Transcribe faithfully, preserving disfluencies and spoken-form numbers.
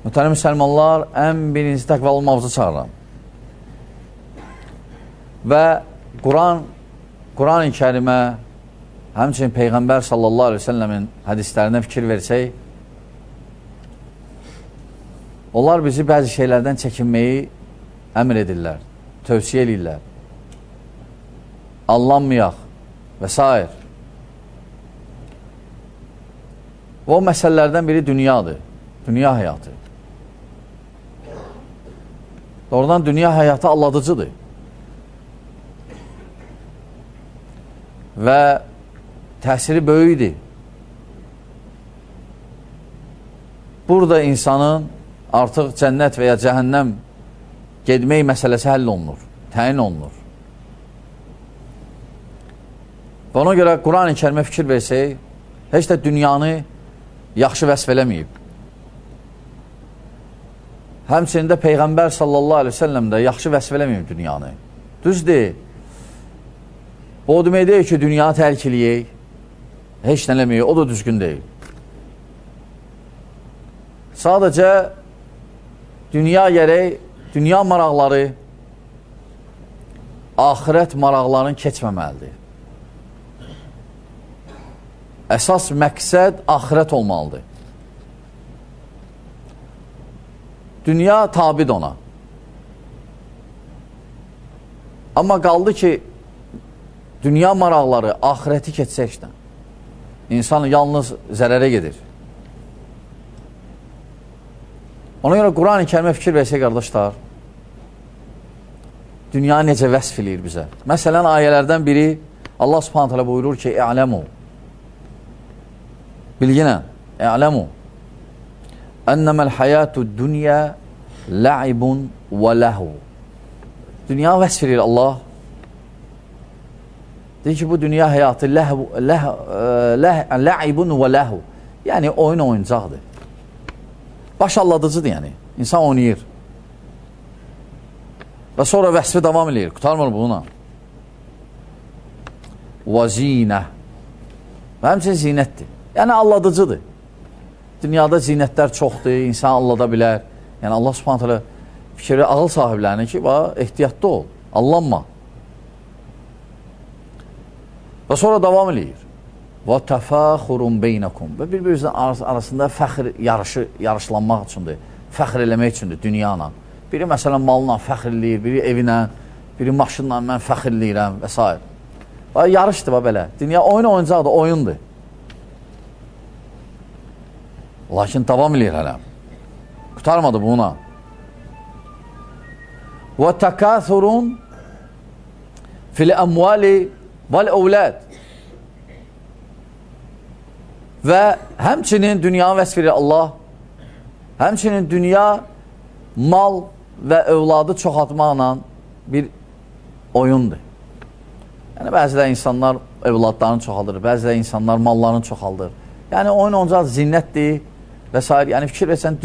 Mütəlim müsəlmanlar, ən birinci təqvalı olmağımızı çağıram. Və Quran, Quran-ı Kərimə, həmçinin Peyğəmbər sallallahu aleyhi ve sellemin hədislərinə fikir versək, onlar bizi bəzi şeylərdən çəkinməyi əmr edirlər, tövsiyə edirlər. Allanmayaq və s. Və o məsələlərdən biri dünyadır, dünya həyatı. Doğrudan dünya həyatı alladıcıdır. Və təsiri böyükdir. Burada insanın artıq cənnət və ya cəhənnəm gedmək məsələsi həll olunur, təyin olunur. Və ona görə Quran-ı Kərimə fikir versək, heç də dünyanı yaxşı vəsf eləməyib. Həmçində Peyğəmbər sallallahu aleyhi ve sellem də yaxşı vəsf eləməyib dünyanı. Düzdür, o demək deyil ki, dünyanı tərk eləyək, heç nə eləməyək, o da düzgün deyil. Sadəcə, dünya gərək, dünya maraqları axirət maraqlarını keçməməlidir. Əsas məqsəd axirət olmalıdır. Dünya tabid ona. Amma qaldı ki, dünya maraqları axirəti keçsəkdən, insan yalnız zərərə gedir. Ona görə Quran-ı Kərimə fikir versək, qardaşlar, dünya necə vəsf eləyir bizə? Məsələn, ayələrdən biri Allah subhanət hələ buyurur ki, "İ'ləmu", bilginə, "İ'ləmu", "Ənəməl həyatü dünya lə'ibun və ləhu". Dünya vəsf eləyir Allah. Deyir ki, bu dünya həyatı lə'ibun və ləhu. Yəni, oyun oyuncaqdır. Baş alladıcıdır, yəni. İnsan oynayır. Və sonra vəsfi davam edir. Qutarmır buna. Və zinə. Və həmçin zinətdir. Yəni, alladıcıdır. Dünyada zinətlər çoxdur, insan allada bilər. Yəni, Allah subhanət hələ fikri ağıl sahiblərini ki, ehtiyatlı ol, allanma. Və sonra davam edir. Və təfəxurun beynəkum. Və bir-birinizin arasında fəxr yarışı, yarışlanmaq üçündür. Fəxr eləmək üçündür dünyana. Biri məsələn malına fəxr eləyir, biri evinə, biri maşınla mən fəxr eləyirəm və s. Və yarışdır və belə. Dünya oyun oyuncaqdır, oyundur. Lakin davam edir hələ. Qutarmadı buna. Və təkəthurun fil-əmvali vəl-əvləd. Və həmçinin dünyanı vəsf edir Allah, həmçinin dünya mal və övladı çoxaltmaqla bir oyundur. Yəni, bəzilə insanlar övladlarını çoxaldır, bəzilə insanlar mallarını çoxaldır. Yəni, oyun oyuncaq zinətdir və s. Yəni, fikir versən,